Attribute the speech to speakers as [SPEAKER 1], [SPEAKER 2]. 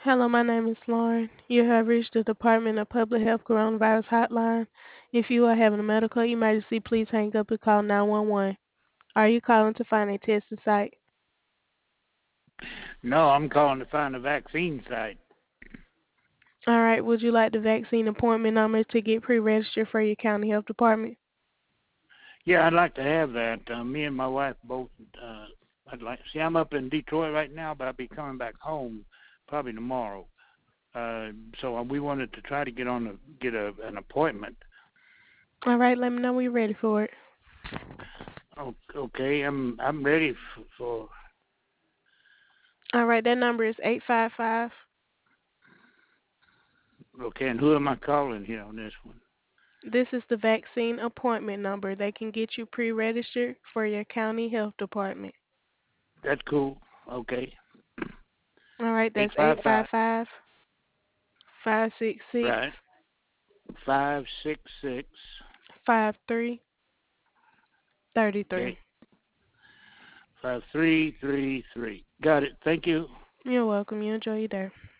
[SPEAKER 1] Hello, my name is Lauren. You have reached the Department of Public Health Coronavirus Hotline. If you are having a medical emergency, please hang up and call 911. Are you calling to find a testing site?
[SPEAKER 2] No, I'm calling to find a vaccine site.
[SPEAKER 1] All right, would you like the vaccine appointment number to get pre-registered for your county health department?
[SPEAKER 2] Yeah, I'd like to have that. Me and my wife both. I'd like. See, I'm up in Detroit right now, but I'll be coming back home probably tomorrow. So we wanted to try to get an appointment.
[SPEAKER 1] All right, let me know when you're ready for it.
[SPEAKER 2] Okay, I'm ready for.
[SPEAKER 1] All right, that number is 855.
[SPEAKER 2] Okay, and who am I calling here on this one?
[SPEAKER 1] This is the vaccine appointment number. They can get you pre-registered for your county health department.
[SPEAKER 2] That's cool. Okay,
[SPEAKER 1] All right,
[SPEAKER 2] eight
[SPEAKER 1] that's
[SPEAKER 2] five
[SPEAKER 1] eight five
[SPEAKER 2] five.
[SPEAKER 1] five 566
[SPEAKER 2] Right, 566.
[SPEAKER 1] 5333.
[SPEAKER 2] Okay, 5333. Got it. Thank you.
[SPEAKER 1] You're welcome. You enjoy your day.